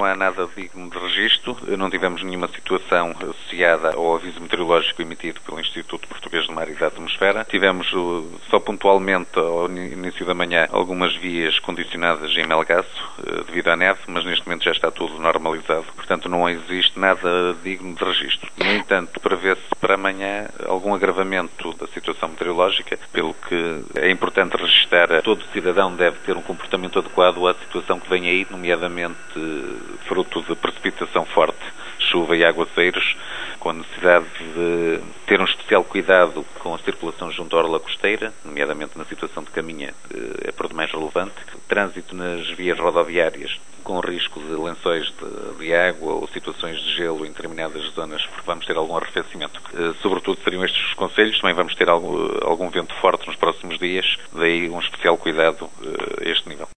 há nada digno de registro. Não tivemos nenhuma situação associada ao aviso meteorológico emitido pelo Instituto Português do Mar e da Atmosfera. Tivemos só pontualmente, ao início da manhã, algumas vias condicionadas em Melgaço, devido à neve, mas neste momento já está tudo normalizado. Portanto, não existe nada digno de registro. No entanto, prevê-se para amanhã algum agravamento da situação meteorológica, pelo que é importante registrar. Todo cidadão deve ter um comportamento adequado à situação que vem aí, nomeadamente fruto de precipitação forte, chuva e aguaceiros, com a necessidade de ter um especial cuidado com a circulação junto à orla costeira, nomeadamente na situação de caminha, que é por demais relevante. Trânsito nas vias rodoviárias, com risco de lençóis de água ou situações de gelo em determinadas zonas, porque vamos ter algum arrefecimento. Sobretudo seriam estes os conselhos. Também vamos ter algum vento forte nos próximos dias, daí um especial cuidado a este nível.